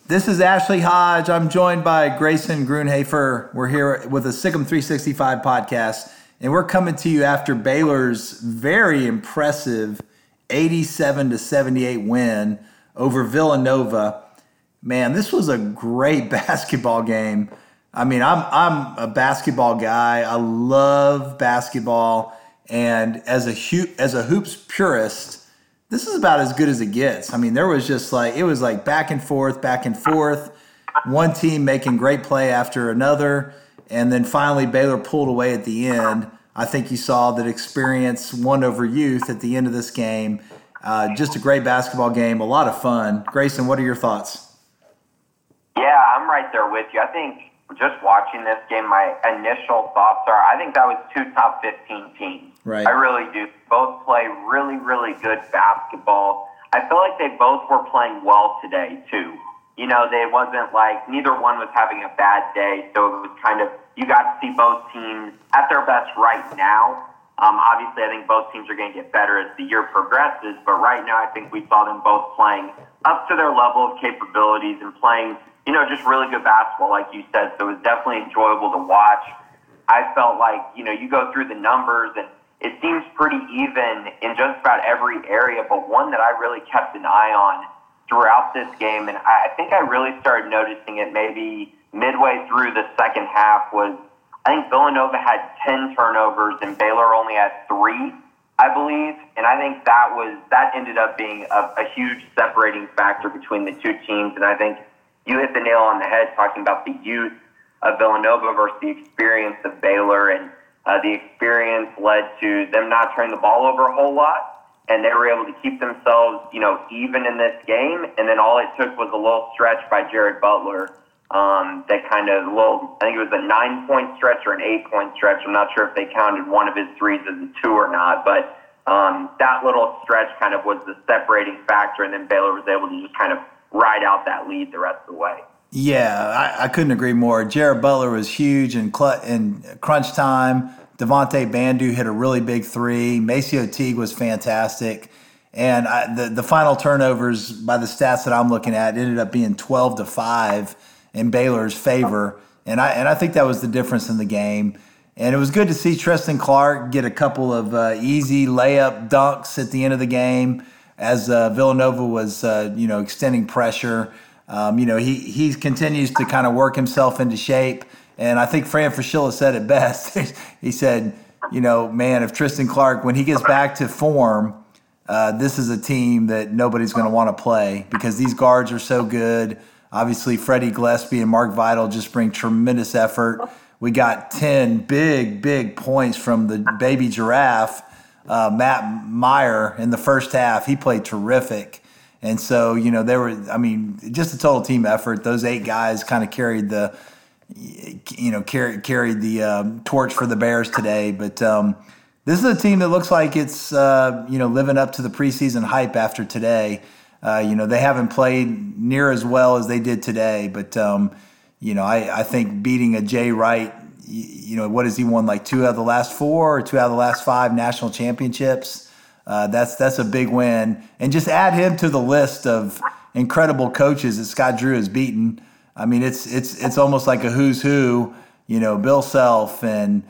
This is Ashley Hodge. I'm joined by Grayson Grunhafer. We're here with the Sikkim 365 podcast, and we're coming to you after Baylor's very impressive 87-78 win over Villanova. Man, this was a great basketball game. I mean, I'm a basketball guy. I love basketball, and as a hoops purist, this is about as good as it gets. I mean, there was just it was like back and forth, one team making great play after another, and then finally Baylor pulled away at the end. I think you saw that experience won over youth at the end of this game. Just a great basketball game, a lot of fun. Grayson, what are your thoughts? Yeah, I'm right there with you. I think just watching this game, my initial thoughts are I think that was two top 15 teams. Right. I really do. Both play really, really good basketball. I feel like they both were playing well today, too. You know, it wasn't like neither one was having a bad day, so it was kind of, you got to see both teams at their best right now. Obviously, I think both teams are going to get better as the year progresses, but right now I think we saw them both playing up to their level of capabilities and playing, you know, just really good basketball, like you said, so it was definitely enjoyable to watch. I felt like, you know, you go through the numbers and it seems pretty even in just about every area, but one that I really kept an eye on throughout this game, and I think I really started noticing it maybe midway through the second half, was I think Villanova had 10 turnovers and Baylor only had 3, I believe, and I think that ended up being a huge separating factor between the two teams, and I think you hit the nail on the head talking about the youth of Villanova versus the experience of Baylor, and the experience led to them not turning the ball over a whole lot, and they were able to keep themselves, you know, even in this game. And then all it took was a little stretch by Jared Butler, that kind of I think it was a 9-point stretch or an 8-point stretch. I'm not sure if they counted one of his threes as a 2 or not, but that little stretch kind of was the separating factor, and then Baylor was able to just kind of ride out that lead the rest of the way. Yeah, I couldn't agree more. Jared Butler was huge in crunch time. Devontae Bandu hit a really big 3. Maceo Teague was fantastic. And the final turnovers, by the stats that I'm looking at, ended up being 12-5 in Baylor's favor. And I think that was the difference in the game. And it was good to see Tristan Clark get a couple of easy layup dunks at the end of the game as Villanova was extending pressure. He continues to kind of work himself into shape. And I think Fran Fraschilla said it best. He said, man, if Tristan Clark, when he gets back to form, this is a team that nobody's going to want to play because these guards are so good. Obviously, Freddie Gillespie and Mark Vidal just bring tremendous effort. We got 10 big points from the baby giraffe, Matt Meyer, in the first half. He played terrific. And so, just a total team effort. Those 8 guys kind of carried the torch for the Bears today. But this is a team that looks like it's, living up to the preseason hype after today. They haven't played near as well as they did today. But, I think beating a Jay Wright, what has he won, like 2 out of the last 4 or 2 out of the last 5 national championships? That's a big win, and just add him to the list of incredible coaches that Scott Drew has beaten. I mean, it's almost like a who's who. Bill Self and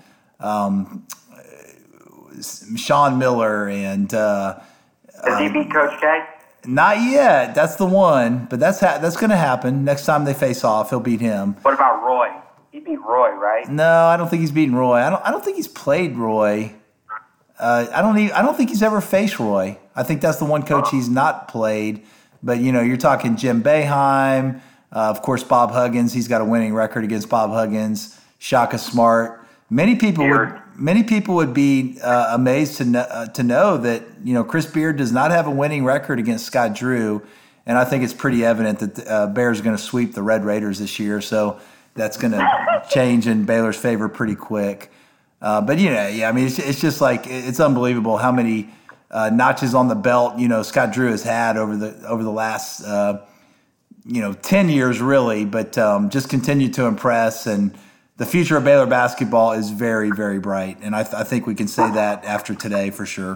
Sean Miller and. Has he beat Coach K? Not yet. That's the one, but that's going to happen next time they face off. He'll beat him. What about Roy? He beat Roy, right? No, I don't think he's beaten Roy. I don't think he's played Roy. I don't think he's ever faced Roy. I think that's the one coach he's not played. But you're talking Jim Boeheim, of course Bob Huggins. He's got a winning record against Bob Huggins. Shaka Smart. Many people would be amazed to know that Chris Beard does not have a winning record against Scott Drew, and I think it's pretty evident that the Bears are going to sweep the Red Raiders this year. So that's going to change in Baylor's favor pretty quick. It's just like it's unbelievable how many notches on the belt Scott Drew has had over the last 10 years really, but just continued to impress, and the future of Baylor basketball is very, very bright, and I think we can say that after today for sure.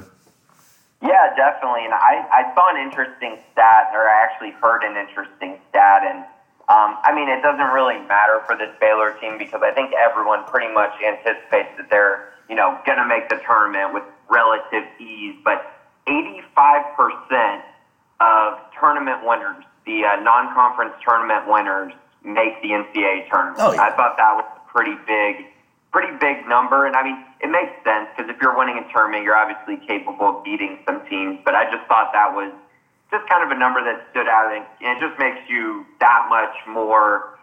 Yeah, definitely, and I saw an interesting stat, or I actually heard an interesting stat, and I mean, it doesn't really matter for this Baylor team because I think everyone pretty much anticipates that they're, going to make the tournament with relative ease. But 85% of tournament winners, the non-conference tournament winners, make the NCAA tournament. Oh, yeah. I thought that was a pretty big number. And I mean, it makes sense because if you're winning a tournament, you're obviously capable of beating some teams. But I just thought that was just kind of a number that stood out, and it just makes you that much more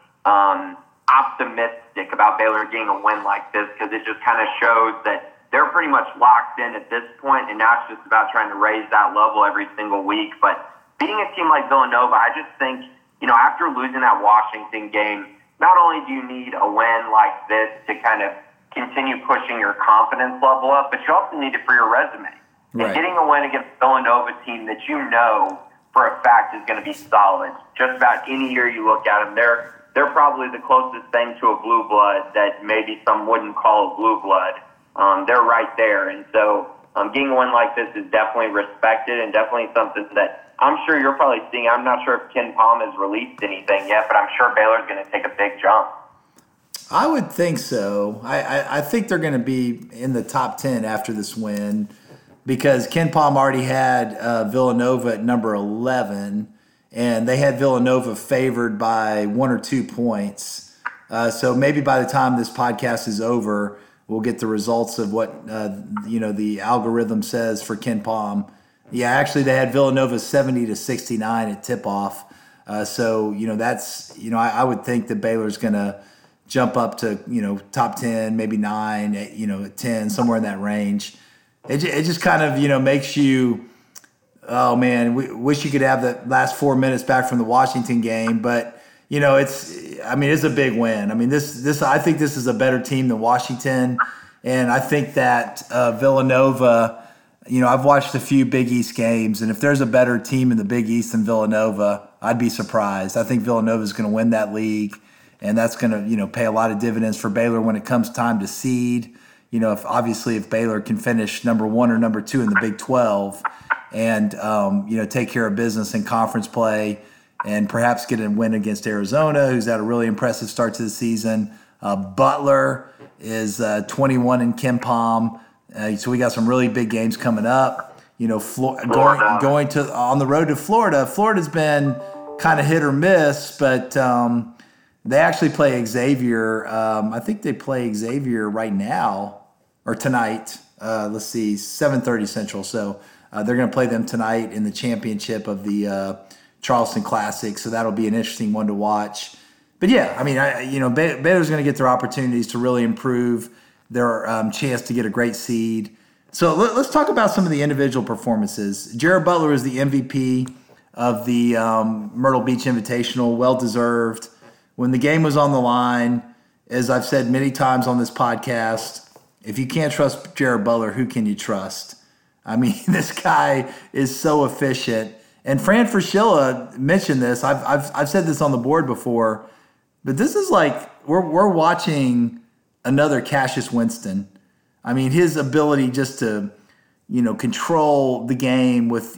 optimistic about Baylor getting a win like this because it just kind of shows that they're pretty much locked in at this point, and now it's just about trying to raise that level every single week. But beating a team like Villanova, I just think, after losing that Washington game, not only do you need a win like this to kind of continue pushing your confidence level up, but you also need it for your resume. Right. And getting a win against Villanova team that you know for a fact is going to be solid. Just about any year you look at them, they're probably the closest thing to a blue blood that maybe some wouldn't call a blue blood. They're right there. And so getting a win like this is definitely respected and definitely something that I'm sure you're probably seeing. I'm not sure if Ken Palm has released anything yet, but I'm sure Baylor's going to take a big jump. I would think so. I think they're going to be in the top 10 after this win because Ken Palm already had Villanova at number 11, and they had Villanova favored by 1 or 2 points. So maybe by the time this podcast is over, we'll get the results of what the algorithm says for Ken Palm. Yeah, actually they had Villanova 70-69 at tip-off. So that's I would think that Baylor's going to jump up to top 10, maybe 9, 10, somewhere in that range. It just kind of makes you, oh man, we wish you could have the last 4 minutes back from the Washington game, but it's a big win. I mean, this I think this is a better team than Washington, and I think that Villanova. I've watched a few Big East games, and if there's a better team in the Big East than Villanova, I'd be surprised. I think Villanova is going to win that league, and that's going to pay a lot of dividends for Baylor when it comes time to seed. If Baylor can finish number 1 or number 2 in the Big 12, and take care of business in conference play, and perhaps get a win against Arizona, who's had a really impressive start to the season. Butler is 21 in Ken Palm. So we got some really big games coming up. Going to on the road to Florida. Florida's been kind of hit or miss, but they actually play Xavier. I think they play Xavier right now or tonight. Let's see, 7:30 Central. So they're going to play them tonight in the championship of the Charleston Classic. So that'll be an interesting one to watch. But yeah, Baylor's going to get their opportunities to really improve their chance to get a great seed. So let's talk about some of the individual performances. Jared Butler is the MVP of the Myrtle Beach Invitational, well-deserved. When the game was on the line, as I've said many times on this podcast, if you can't trust Jared Butler, who can you trust? I mean, this guy is so efficient. And Fran Fraschilla mentioned this. I've said this on the board before, but this is like we're watching another Cassius Winston. I mean, his ability just to, control the game with,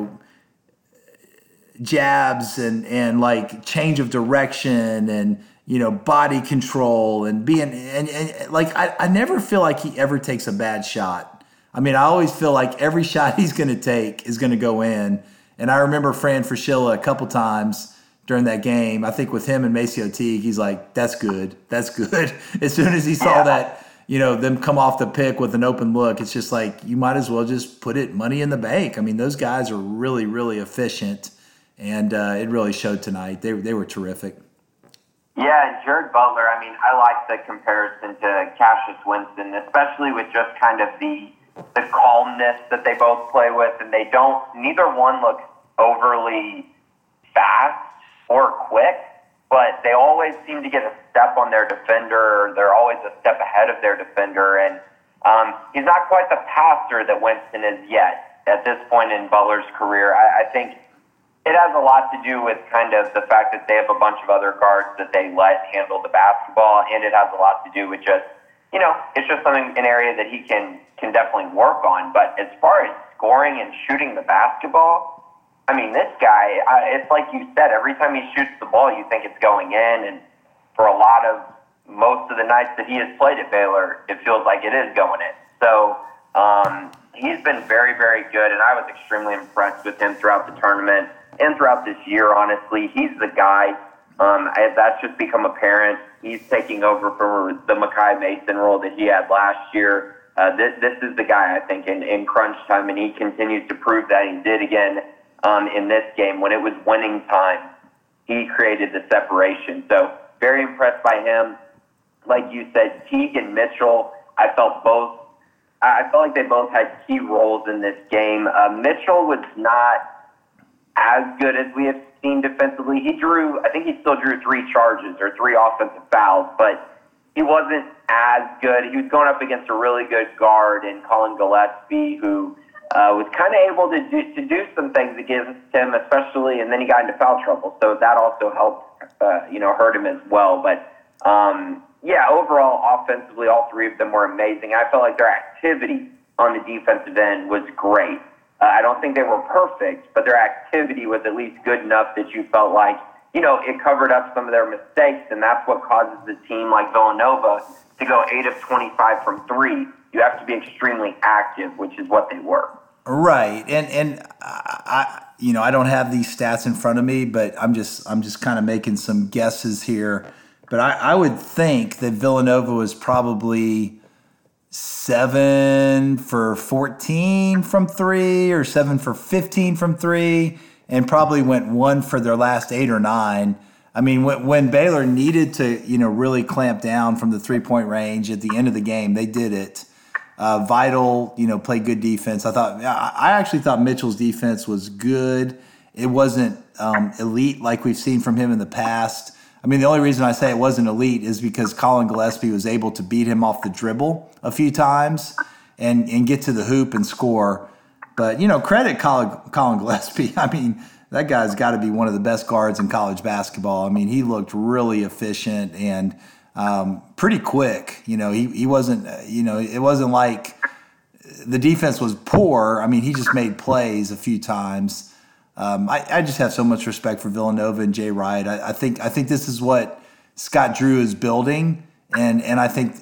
jabs and like change of direction and, body control and I never feel like he ever takes a bad shot. I mean, I always feel like every shot he's going to take is going to go in. And I remember Fran Fraschilla a couple times during that game. I think with him and MaCio Teague, he's like, that's good. That's good. As soon as he saw that, them come off the pick with an open look, it's just like, you might as well just put it money in the bank. I mean, those guys are really, really efficient. And it really showed tonight. They were terrific. Yeah, Jared Butler, I like the comparison to Cassius Winston, especially with just kind of the calmness that they both play with. And neither one looks overly fast or quick, but they always seem to get a step on their defender. They're always a step ahead of their defender, and he's not quite the passer that Winston is yet at this point in Butler's career. I think it has a lot to do with kind of the fact that they have a bunch of other guards that they let handle the basketball, and it has a lot to do with just, it's just an area that he can definitely work on. But as far as scoring and shooting the basketball, I mean, this guy, it's like you said, every time he shoots the ball, you think it's going in. And for most of the nights that he has played at Baylor, it feels like it is going in. So he's been very, very good. And I was extremely impressed with him throughout the tournament and throughout this year, honestly. He's the guy. That's just become apparent. He's taking over for the Makai Mason role that he had last year. This is the guy, I think, in crunch time, and he continues to prove that he did again in this game. When it was winning time, he created the separation. So very impressed by him. Like you said, Teague and Mitchell, I felt like they both had key roles in this game. Mitchell was not as good as we have seen defensively. I think he still drew 3 charges or 3 offensive fouls, but he wasn't as good. He was going up against a really good guard in Colin Gillespie, who was kind of able to do some things against him, especially, and then he got into foul trouble. So that also helped, hurt him as well. But, overall, offensively, all 3 of them were amazing. I felt like their activity on the defensive end was great. I don't think they were perfect, but their activity was at least good enough that you felt like, it covered up some of their mistakes, and that's what causes the team like Villanova to go 8 of 25 from 3. You have to be extremely active, which is what they were. Right, and I don't have these stats in front of me, but I'm just kind of making some guesses here. But I would think that Villanova was probably 7 for 14 from 3 or 7 for 15 from 3, and probably went 1 for their last 8 or 9. I mean, when Baylor needed to, really clamp down from the 3-point range at the end of the game, they did it. Vital, played good defense. I actually thought Mitchell's defense was good. It wasn't elite like we've seen from him in the past. I mean, the only reason I say it wasn't elite is because Colin Gillespie was able to beat him off the dribble a few times and get to the hoop and score. But, credit Colin Gillespie. I mean, that guy's got to be one of the best guards in college basketball. I mean, he looked really efficient and pretty quick. He wasn't, it wasn't like the defense was poor. I mean, he just made plays a few times. I just have so much respect for Villanova and Jay Wright. I think this is what Scott Drew is building, and I think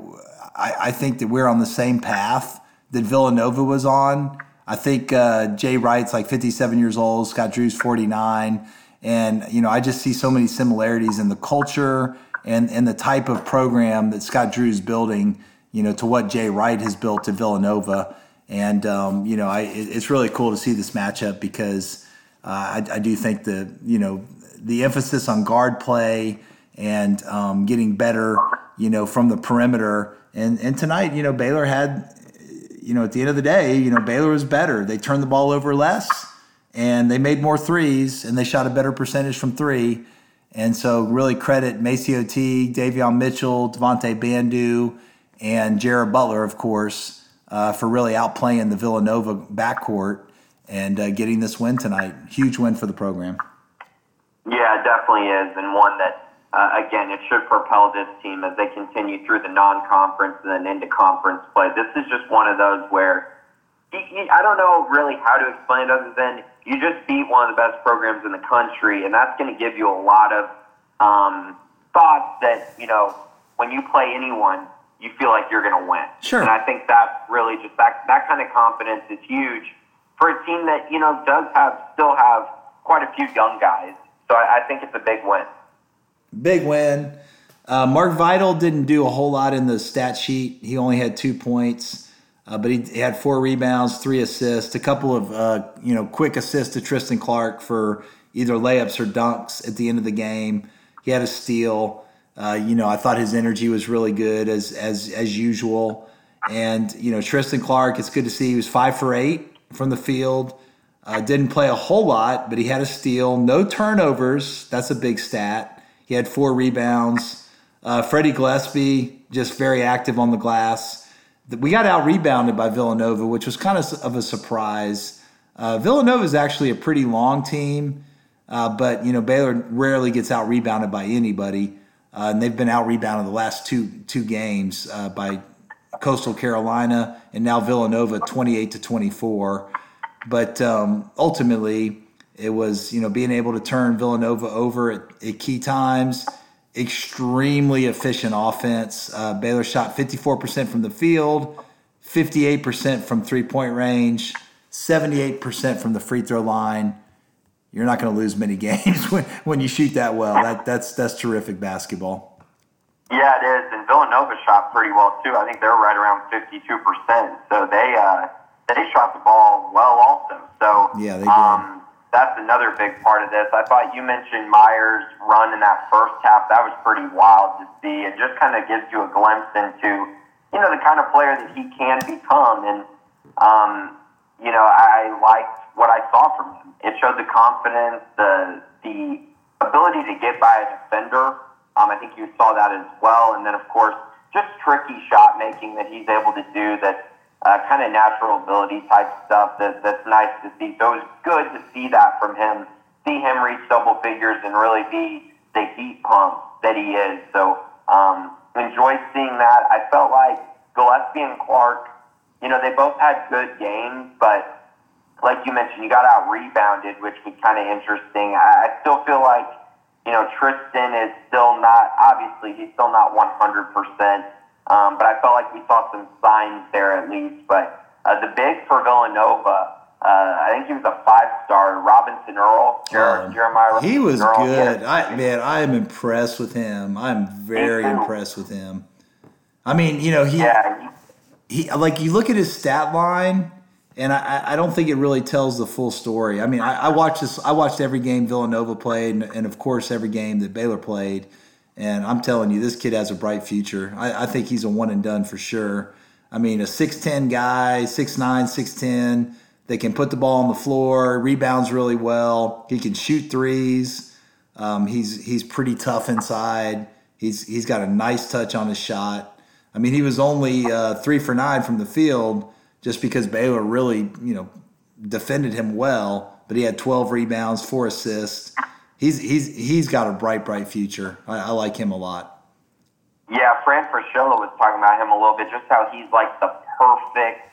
I think that we're on the same path that Villanova was on. I think Jay Wright's like 57 years old, Scott Drew's 49, and I just see so many similarities in the culture and the type of program that Scott Drew's building, to what Jay Wright has built at Villanova. And, it's really cool to see this matchup because I do think the emphasis on guard play and getting better, from the perimeter. And tonight, Baylor had, at the end of the day, Baylor was better. They turned the ball over less and they made more threes and they shot a better percentage from 3. And so really credit Maceo Teague, Davion Mitchell, Devontae Bandu, and Jared Butler, of course, for really outplaying the Villanova backcourt and getting this win tonight. Huge win for the program. Yeah, it definitely is, and one that, again, it should propel this team as they continue through the non-conference and then into conference play. This is just one of those where I don't know really how to explain it other than you just beat one of the best programs in the country, and that's going to give you a lot of thoughts that, when you play anyone, you feel like you're going to win. Sure. And I think that really just that kind of confidence is huge for a team that, does still have quite a few young guys. So I think it's a big win. Big win. Mark Vital didn't do a whole lot in the stat sheet. He only had 2 points, but he had 4 rebounds, 3 assists, a couple of quick assists to Tristan Clark for either layups or dunks at the end of the game. He had a steal. I thought his energy was really good as usual. And Tristan Clark, it's good to see he was 5 for 8 from the field. Didn't play a whole lot, but he had a steal. No turnovers. That's a big stat. He had 4 rebounds. Freddie Gillespie, just very active on the glass. We got out-rebounded by Villanova, which was kind of a surprise. Villanova is actually a pretty long team, but Baylor rarely gets out-rebounded by anybody. And they've been out-rebounded the last two games by Coastal Carolina and now Villanova 28-24. But ultimately, It was, being able to turn Villanova over at key times. Extremely efficient offense. Baylor shot 54% from the field, 58% from three-point range, 78% from the free throw line. You're not going to lose many games when you shoot that well. That's terrific basketball. Yeah, it is. And Villanova shot pretty well too. I think they're right around 52%. So they shot the ball well also. So yeah, they did. That's another big part of this. I thought you mentioned Myers' run in that first half. That was pretty wild to see. It just kind of gives you a glimpse into, the kind of player that he can become. And, I liked what I saw from him. It showed the confidence, the ability to get by a defender. I think you saw that as well. And then, of course, just tricky shot making that he's able to do that. Kind of natural ability type stuff that's nice to see. So it was good to see that from him, see him reach double figures and really be the heat pump that he is. So enjoyed seeing that. I felt like Gillespie and Clark, they both had good games, but like you mentioned, you got out rebounded, which was kind of interesting. I still feel like, Tristan is still not, obviously he's still not 100%. But I felt like we saw some signs there at least. But the big for Villanova, I think he was a 5-star, Robinson Earl, Jeremiah Robinson He was Earl. good. I am impressed with him. I'm very impressed with him. I mean, he like you look at his stat line, and I don't think it really tells the full story. I mean, I watched every game Villanova played, and of course every game that Baylor played. And I'm telling you, this kid has a bright future. I think he's a one and done for sure. I mean, a 6'10 guy, 6'9", 6'10", that can put the ball on the floor, rebounds really well. He can shoot threes. He's pretty tough inside. He's got a nice touch on his shot. I mean, he was only 3 for 9 from the field just because Baylor really, defended him well. But he had 12 rebounds, 4 assists. He's got a bright future. I like him a lot. Yeah, Fran Fraschilla was talking about him a little bit, just how he's like the perfect,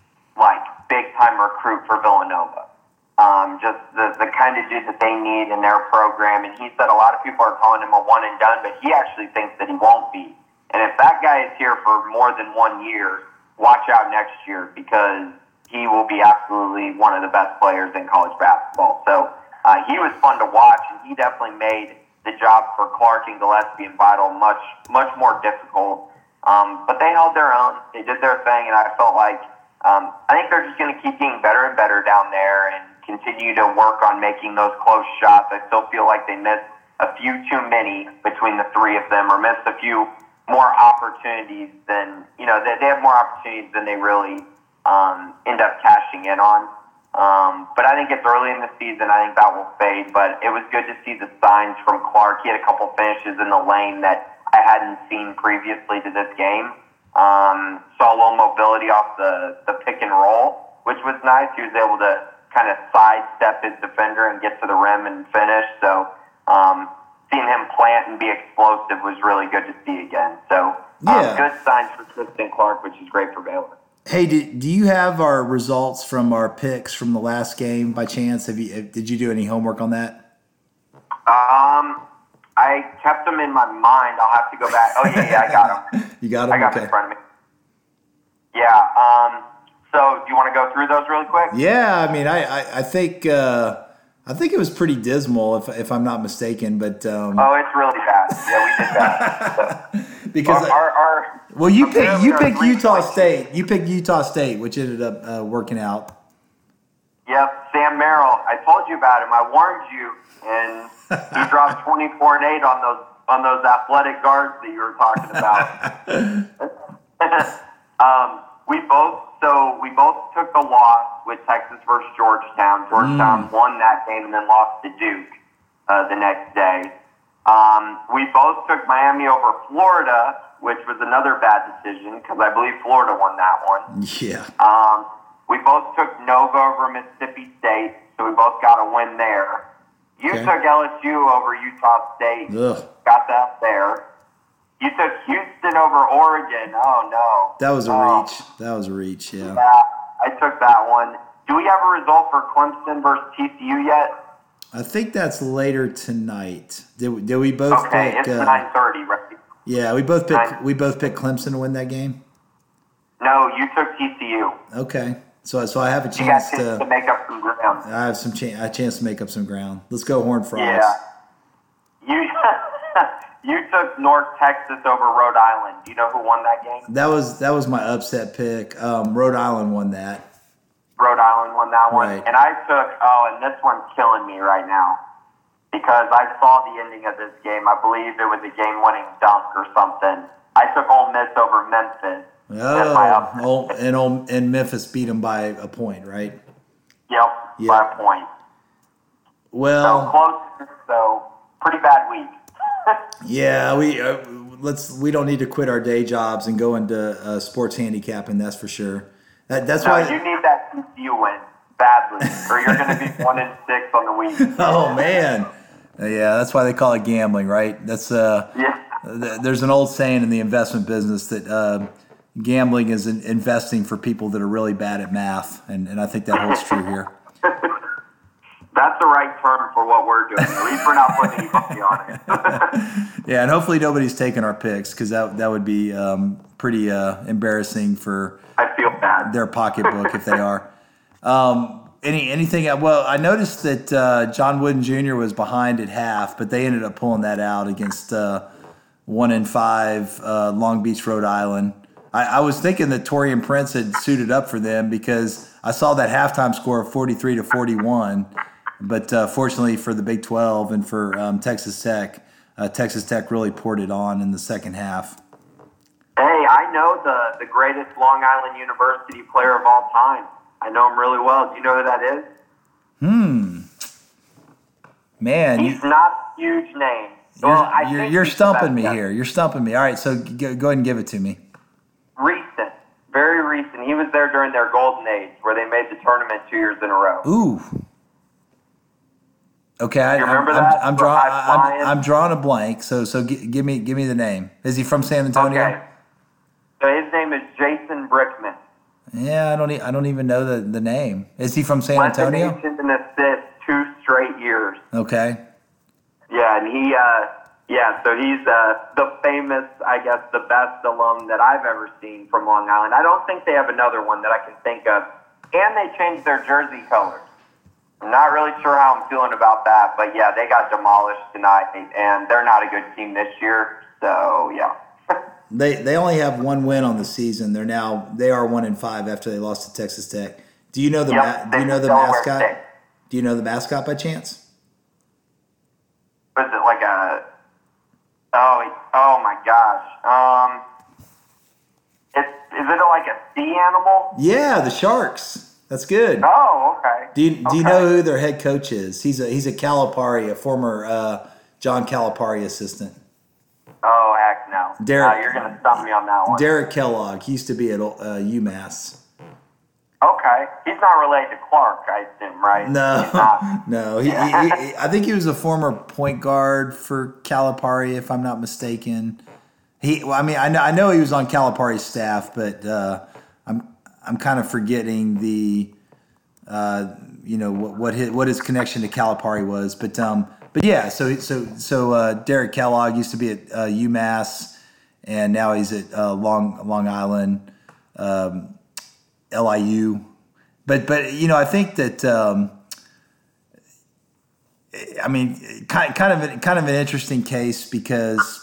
big time recruit for Villanova. Just the kind of dude that they need in their program. And he said a lot of people are calling him a one and done, but he actually thinks that he won't be. And if that guy is here for more than 1 year, watch out next year because he will be absolutely one of the best players in college basketball. So. He was fun to watch, and he definitely made the job for Clark and Gillespie and Vital much more difficult. But they held their own. They did their thing, and I felt like I think they're just going to keep getting better and better down there and continue to work on making those close shots. I still feel like they missed a few too many between the three of them or missed a few more opportunities than, they have more opportunities than they really end up cashing in on. But I think it's early in the season. I think that will fade. But it was good to see the signs from Clark. He had a couple finishes in the lane that I hadn't seen previously to this game. Saw a little mobility off the pick and roll, which was nice. He was able to kind of sidestep his defender and get to the rim and finish. So seeing him plant and be explosive was really good to see again. So good signs for Tristan Clark, which is great for Baylor. Hey, do you have our results from our picks from the last game by chance? Did you do any homework on that? I kept them in my mind. I'll have to go back. Oh yeah, I got them. You got them? I got them in front of me. Yeah. So do you want to go through those really quick? Yeah. I mean, I think it was pretty dismal, if I'm not mistaken. But it's really bad. Yeah, we did that. So. Because you picked Utah State. You picked Utah State, which ended up working out. Yep, Sam Merrill. I told you about him. I warned you, and he dropped 24 and 8 on those athletic guards that you were talking about. We both took the loss with Texas versus Georgetown. Georgetown won that game and then lost to Duke the next day. We both took Miami over Florida, which was another bad decision because I believe Florida won that one. Yeah. We both took Nova over Mississippi State, so we both got a win there. You took LSU over Utah State. Ugh. Got that there. You took Houston over Oregon. Oh, no. That was a reach. That was a reach, yeah. Yeah, I took that one. Do we have a result for Clemson versus TCU yet? I think that's later tonight. Did we both Okay, pick? it's 9:30, right? Yeah, we both picked Clemson to win that game. No, you took TCU. Okay, so I have a You chance got to make up some ground. I have a chance to make up some ground. Let's go Horned Frogs. Yeah. You you took North Texas over Rhode Island. Do you know who won that game? That was my upset pick. Rhode Island won that. Rhode Island won that one. Right. And I took, and this one's killing me right now because I saw the ending of this game. I believe it was a game-winning dunk or something. I took Ole Miss over Memphis. And Memphis beat them by a point, right? Yep, by a point. Well, so close, so pretty bad week. Yeah, we don't need to quit our day jobs and go into sports handicapping. That's for sure. That's why you need that TCU win badly, or you're going to be 1-6 on the week. Oh man, yeah, that's why they call it gambling, right? That's There's an old saying in the investment business that gambling is investing for people that are really bad at math, and I think that holds true here. That's the right term for what we're doing. At least we're not putting any money on it. Yeah, and hopefully nobody's taking our picks because that would be pretty embarrassing for I feel bad. Their pocketbook if they are. Anything? Well, I noticed that John Wooden Jr. was behind at half, but they ended up pulling that out against 1-5 Long Beach, Rhode Island. I was thinking that Torian Prince had suited up for them because I saw that halftime score of 43-41. But fortunately for the Big 12 and for Texas Tech really poured it on in the second half. Hey, I know the greatest Long Island University player of all time. I know him really well. Do you know who that is? Man. He's not a huge name. You're stumping me here. You're stumping me. All right, so go ahead and give it to me. Recent. Very recent. He was there during their golden age where they made the tournament 2 years in a row. Ooh. Okay, I'm drawing a blank. So give me the name. Is he from San Antonio? Okay. So his name is Jason Brickman. Yeah, I don't even know the name. Is he from San Antonio? Led the nation in assists 2 straight years. Okay. Yeah, and so he's the famous, I guess, the best alum that I've ever seen from Long Island. I don't think they have another one that I can think of. And they changed their jersey colors. I'm not really sure how I'm feeling about that, but yeah, they got demolished tonight, and they're not a good team this year. So yeah. They only have one win on the season. They are 1-5 after they lost to Texas Tech. Do you know the mascot? Do you know the mascot by chance? Was it like a? Oh my gosh. Is it like a sea animal? Yeah, the Sharks. That's good. Oh, okay. Do you know who their head coach is? He's a Calipari, a former John Calipari assistant. Oh, heck no. You're going to stump me on that one. Derek Kellogg. He used to be at UMass. Okay. He's not related to Clark, I assume, right? No. I think he was a former point guard for Calipari, if I'm not mistaken. I know he was on Calipari's staff, but I'm kind of forgetting the what his connection to Calipari was, but yeah. So Derek Kellogg used to be at UMass, and now he's at Long Island, LIU. But I think that kind of an interesting case because.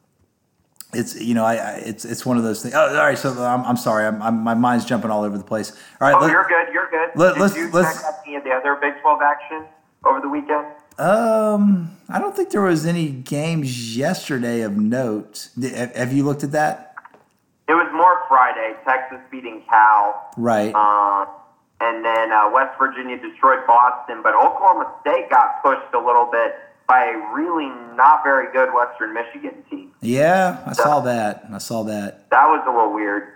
It's one of those things. Oh, all right. So I'm sorry. My mind's jumping all over the place. All right. You're good. You're good. Did you check out any of the other Big 12 action over the weekend? I don't think there was any games yesterday of note. Have you looked at that? It was more Friday. Texas beating Cal. Right. And then West Virginia destroyed Boston, but Oklahoma State got pushed a little bit by a really not very good Western Michigan team. Yeah, I saw that. That was a little weird.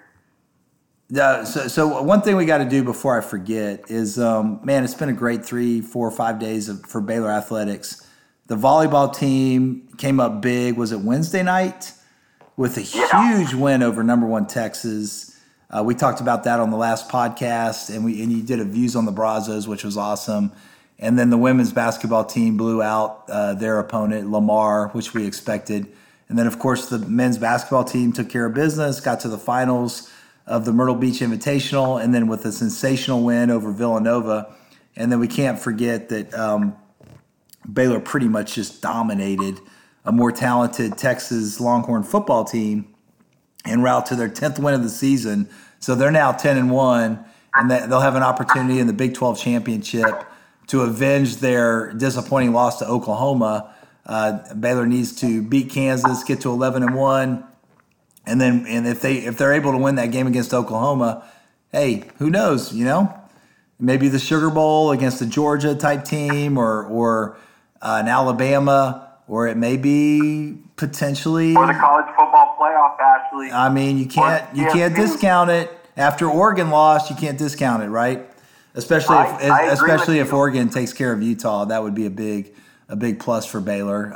So one thing we got to do before I forget is, it's been a great 3, 4, 5 days for Baylor athletics. The volleyball team came up big. Was it Wednesday night? With a huge win over number 1 Texas. We talked about that on the last podcast, and you did a Views on the Brazos, which was awesome. And then the women's basketball team blew out their opponent, Lamar, which we expected. And then, of course, the men's basketball team took care of business, got to the finals of the Myrtle Beach Invitational, and then with a sensational win over Villanova. And then we can't forget that Baylor pretty much just dominated a more talented Texas Longhorn football team en route to their 10th win of the season. So they're now 10-1, and they'll have an opportunity in the Big 12 championship to avenge their disappointing loss to Oklahoma. Baylor needs to beat Kansas, get to 11-1, and if they're able to win that game against Oklahoma, hey, who knows? Maybe the Sugar Bowl against a Georgia type team, or an Alabama, or it may be potentially or the college football playoff. Ashley, I mean, you can't discount it after Oregon lost. You can't discount it, right? Especially if Oregon takes care of Utah, that would be a big plus for Baylor.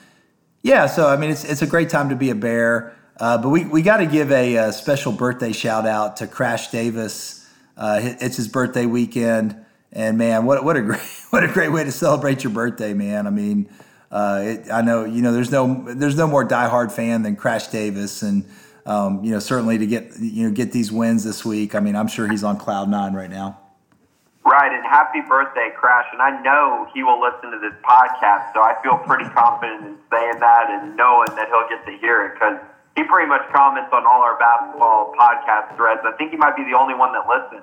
So I mean, it's a great time to be a Bear. But we got to give a special birthday shout out to Crash Davis. It's his birthday weekend, and man, what a great way to celebrate your birthday, man. I mean, I know there's no more diehard fan than Crash Davis, and certainly to get these wins this week. I mean, I'm sure he's on cloud nine right now. Right, and happy birthday, Crash. And I know he will listen to this podcast, so I feel pretty confident in saying that and knowing that he'll get to hear it, because he pretty much comments on all our basketball podcast threads. I think he might be the only one that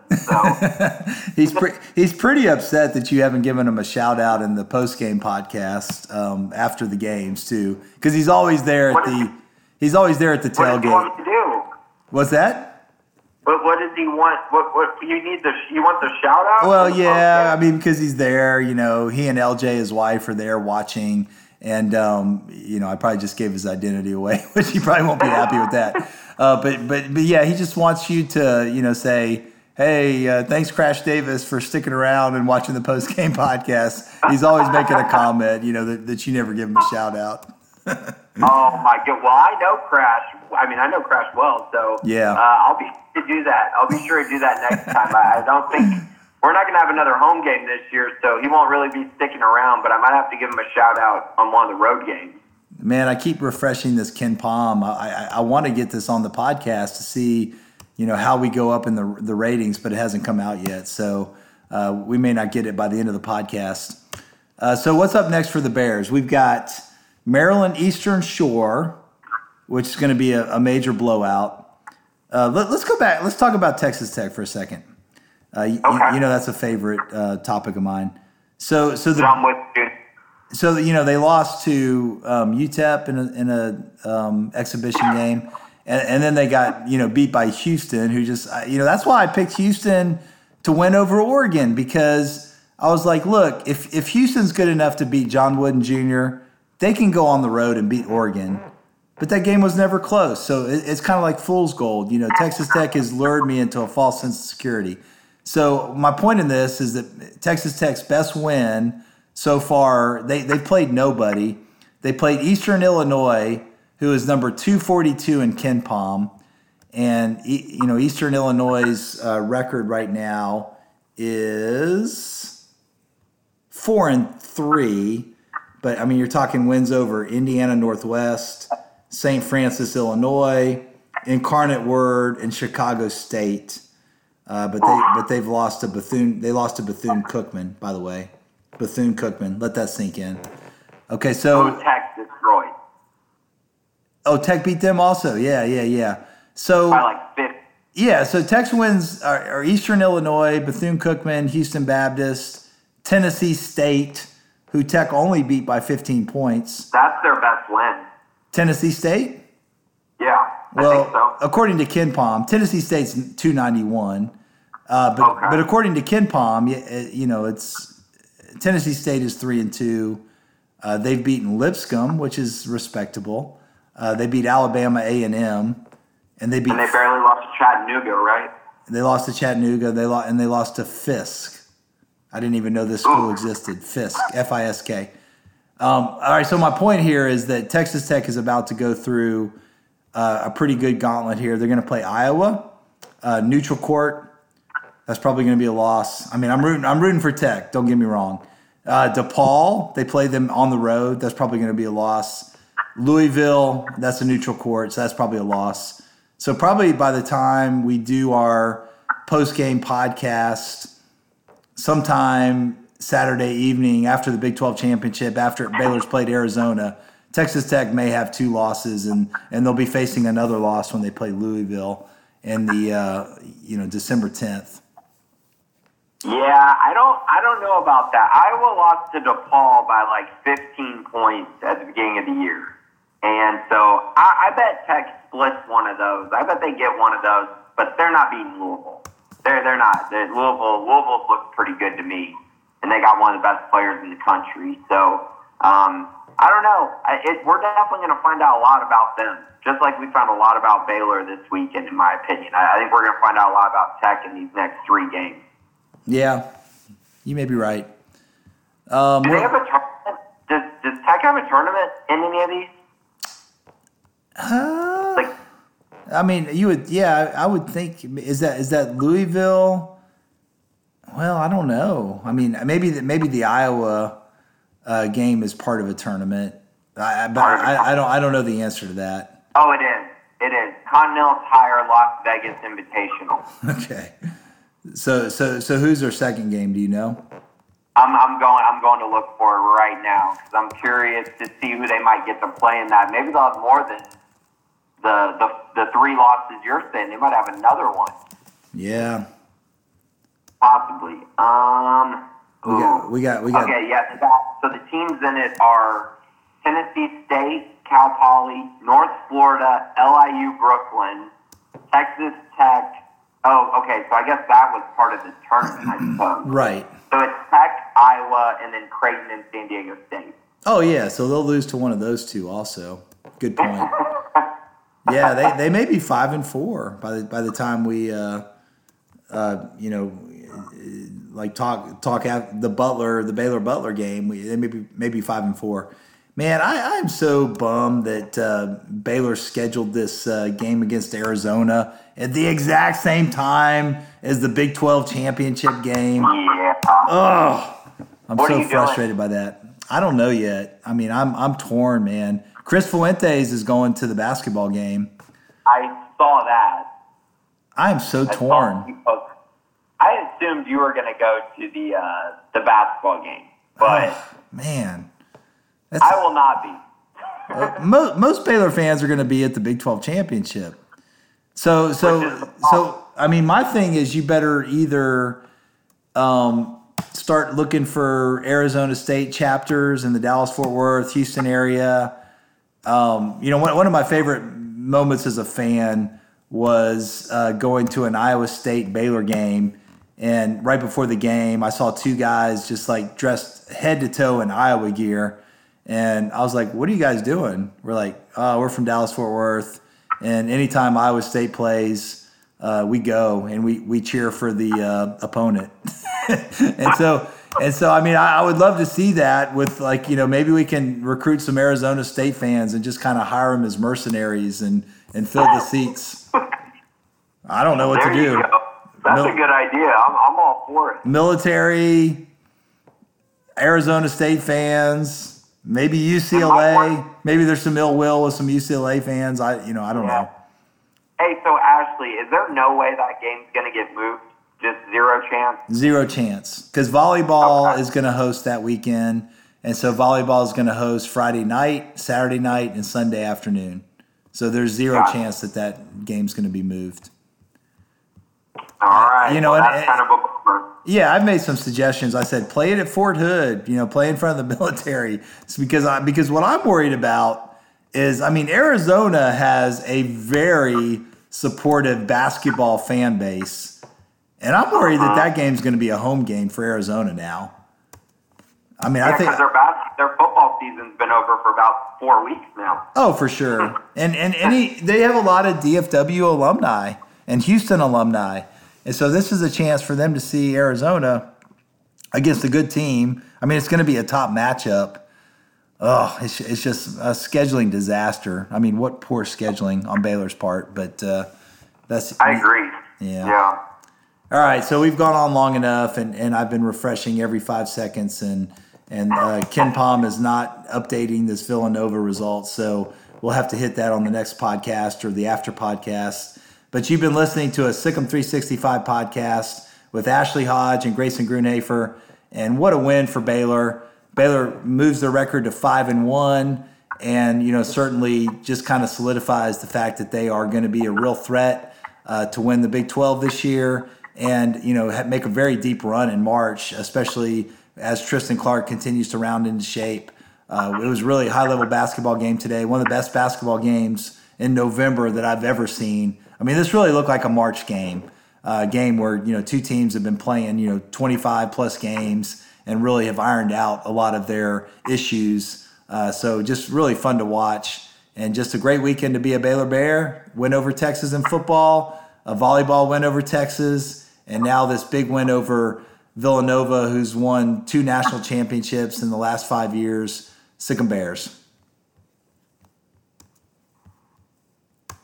listens. So he's pretty upset that you haven't given him a shout out in the post game podcast after the games too, because he's always there at the tailgate. What does he want me to do? What's that? But what does he want? What you want the shout out? Well, yeah, I mean, because he's there. He and LJ, his wife, are there watching. And, I probably just gave his identity away, which he probably won't be happy with that. But yeah, he just wants you to, say, hey, thanks, Crash Davis, for sticking around and watching the post-game podcast. He's always making a comment, that you never give him a shout out. Oh, my God. Well, I know Crash. I know Crash well, so yeah. I'll be sure to do that. I'll be sure to do that next time. I don't think we're not going to have another home game this year, so he won't really be sticking around, but I might have to give him a shout-out on one of the road games. Man, I keep refreshing this Ken Pom. I want to get this on the podcast to see, how we go up in the ratings, but it hasn't come out yet, so we may not get it by the end of the podcast. So what's up next for the Bears? We've got Maryland Eastern Shore, which is going to be a major blowout. Let's go back. Let's talk about Texas Tech for a second. Okay. That's a favorite topic of mine. So I'm with you. So they lost to UTEP in a exhibition game, and then they got beat by Houston, who just that's why I picked Houston to win over Oregon, because I was like, look, if Houston's good enough to beat John Wooden Jr., they can go on the road and beat Oregon. But that game was never close, so it's kind of like fool's gold. Texas Tech has lured me into a false sense of security. So my point in this is that Texas Tech's best win so far, they played nobody. They played Eastern Illinois, who is number 242 in Ken Pom. And, Eastern Illinois' record right now is 4-3. But, you're talking wins over Indiana Northwest, St. Francis, Illinois, Incarnate Word, and Chicago State. But they've lost to Bethune. They lost to Bethune-Cookman, by the way. Bethune-Cookman. Let that sink in. Okay, so Tech destroyed. Oh, Tech beat them also. Yeah. So by like 50. Yeah, so Tech's wins are Eastern Illinois, Bethune-Cookman, Houston Baptist, Tennessee State, who Tech only beat by 15 points. That's their best win. Tennessee State? Yeah, I think so. According to Ken Pom, Tennessee State's 291. But according to Ken Pom, it's Tennessee State is 3-2. They've beaten Lipscomb, which is respectable. They beat Alabama A&M, and they barely lost to Chattanooga, right? They lost to Chattanooga. They lost to Fisk. I didn't even know this school existed. Fisk, Fisk. All right. So my point here is that Texas Tech is about to go through a pretty good gauntlet here. They're going to play Iowa, neutral court. That's probably going to be a loss. I'm rooting for Tech. Don't get me wrong. DePaul, they play them on the road. That's probably going to be a loss. Louisville, that's a neutral court, so that's probably a loss. So probably by the time we do our post-game podcast sometime Saturday evening after the Big 12 championship, after Baylor's played Arizona, Texas Tech may have 2 losses, and they'll be facing another loss when they play Louisville in the December 10th. Yeah, I don't know about that. Iowa lost to DePaul by like 15 points at the beginning of the year. And so I bet Tech splits one of those. I bet they get one of those, but they're not beating Louisville. They're not. Louisville looks pretty good to me, and they got one of the best players in the country. So I don't know. We're definitely going to find out a lot about them, just like we found a lot about Baylor this weekend, in my opinion. I think we're going to find out a lot about Tech in these next 3 games. Yeah, you may be right. Do they have a tournament? Does Tech have a tournament in any of these? I mean, you would. Yeah, I would think. Is that Louisville? Well, I don't know. I mean, maybe the Iowa game is part of a tournament. I don't know the answer to that. Oh, it is. It is Continental Tire Las Vegas Invitational. Okay. So who's their second game? Do you know? I'm going to look for it right now because I'm curious to see who they might get to play in that. Maybe they'll have more than the 3 losses you're saying. They might have another one. Yeah. Possibly. We got. Okay, yeah. So the teams in it are Tennessee State, Cal Poly, North Florida, LIU, Brooklyn, Texas Tech. Oh, okay. So I guess that was part of the tournament, I suppose. Right. So it's Tech, Iowa, and then Creighton and San Diego State. Oh yeah, so they'll lose to one of those 2 also. Good point. Yeah, they may be 5-4 by the time we talk at the Baylor Butler game. They may be 5-4. Man, I'm so bummed that Baylor scheduled this game against Arizona at the exact same time as the Big 12 championship game. Yeah. Oh, I'm so frustrated doing? by that. I don't know yet. I mean, I'm torn, man. Chris Fuentes is going to the basketball game. I saw that. I am so torn. I assumed you were going to go to the basketball game, but man, I will not be. Most Baylor fans are going to be at the Big 12 championship. So I mean, my thing is you better either start looking for Arizona State chapters in the Dallas-Fort Worth, Houston area. One of my favorite moments as a fan was going to an Iowa State Baylor game. And right before the game, I saw 2 guys just like dressed head to toe in Iowa gear. And I was like, what are you guys doing? We're like, oh, we're from Dallas-Fort Worth. And anytime Iowa State plays, we go and we cheer for the opponent. and so, I mean, I would love to see that with maybe we can recruit some Arizona State fans and just kind of hire them as mercenaries and fill the seats. I don't know what to do. That's a good idea. I'm all for it. Military, Arizona State fans, maybe UCLA. Maybe there's some ill will with some UCLA fans. I don't know. Hey, so Ashley, is there no way that game's going to get moved? Just zero chance? 0 chance. Because volleyball is going to host that weekend. And so volleyball is going to host Friday night, Saturday night, and Sunday afternoon. So there's 0 chance that game's going to be moved. All right. That's kind of a bummer. Yeah, I've made some suggestions. I said, play it at Fort Hood, play in front of the military. It's because what I'm worried about is, I mean, Arizona has a very supportive basketball fan base. And I'm worried that game's going to be a home game for Arizona now. I mean, I think their football season's been over for about 4 weeks now. Oh, for sure. And they have a lot of DFW alumni and Houston alumni. And so this is a chance for them to see Arizona against a good team. I mean, it's going to be a top matchup. Oh, it's just a scheduling disaster. I mean, what poor scheduling on Baylor's part, but I agree. Yeah. All right, so we've gone on long enough, and I've been refreshing every 5 seconds, and and Ken Palm is not updating this Villanova result, so we'll have to hit that on the next podcast or the after podcast. But you've been listening to a Sikkim 365 podcast with Ashley Hodge and Grayson Gruenhafer, and what a win for Baylor. Baylor moves their record to 5-1, and certainly just kind of solidifies the fact that they are going to be a real threat to win the Big 12 this year, and make a very deep run in March, especially as Tristan Clark continues to round into shape. It was really a high-level basketball game today, one of the best basketball games in November that I've ever seen. I mean, this really looked like a March game, a game where two teams have been playing 25-plus games and really have ironed out a lot of their issues. So just really fun to watch, and just a great weekend to be a Baylor Bear. Win over Texas in football, a volleyball win over Texas, and now this big win over Villanova, who's won 2 national championships in the last 5 years. Sikkim Bears.